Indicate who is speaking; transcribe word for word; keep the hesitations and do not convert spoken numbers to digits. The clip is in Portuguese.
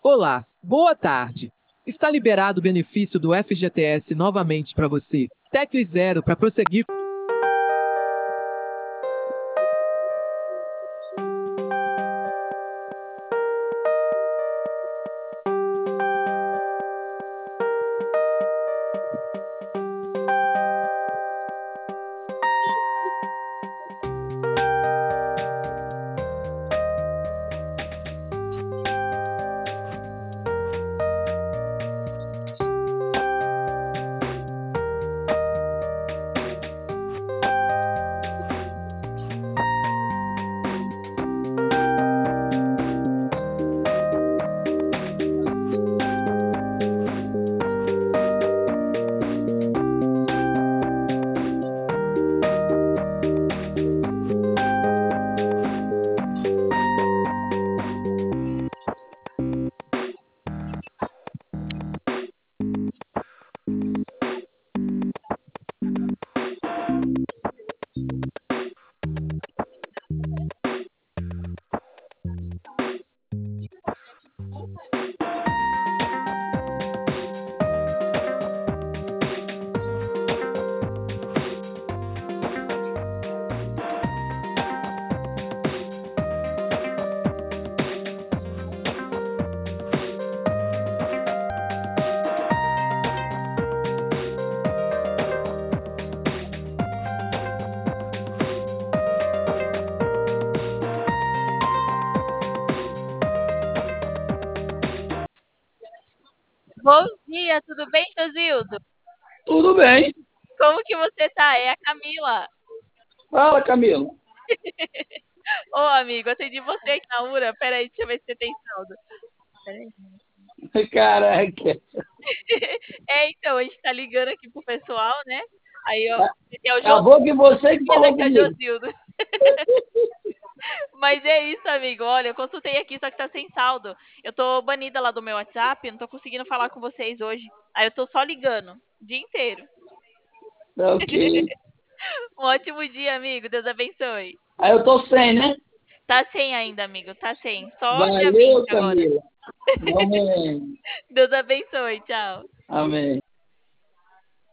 Speaker 1: Olá, boa tarde. Está liberado o benefício do F G T S novamente para você. Tecle zero para prosseguir.
Speaker 2: Bom dia, tudo bem, Josildo?
Speaker 3: Tudo bem.
Speaker 2: Como que você tá? É a Camila.
Speaker 3: Fala, Camila.
Speaker 2: Ô, amigo, atendi você aqui na U R A. Peraí, deixa eu ver se você tem saldo. Peraí.
Speaker 3: Caraca.
Speaker 2: É, então, a gente tá ligando aqui pro pessoal, né? Aí, ó, esse é o Josildo,
Speaker 3: Acabou que você que
Speaker 2: esse
Speaker 3: falou
Speaker 2: aqui é o
Speaker 3: comigo.
Speaker 2: Josildo. Mas é isso, amigo. Olha, eu consultei aqui, só que tá sem saldo. Eu tô banida lá do meu WhatsApp, não tô conseguindo falar com vocês hoje. Aí eu tô só ligando, o dia inteiro.
Speaker 3: Ok.
Speaker 2: Um ótimo dia, amigo. Deus abençoe.
Speaker 3: Aí eu tô sem, né?
Speaker 2: Tá sem ainda, amigo. Tá sem. Só dia vinte
Speaker 3: Valeu,
Speaker 2: agora.
Speaker 3: Camila. Amém.
Speaker 2: Deus abençoe. Tchau.
Speaker 3: Amém.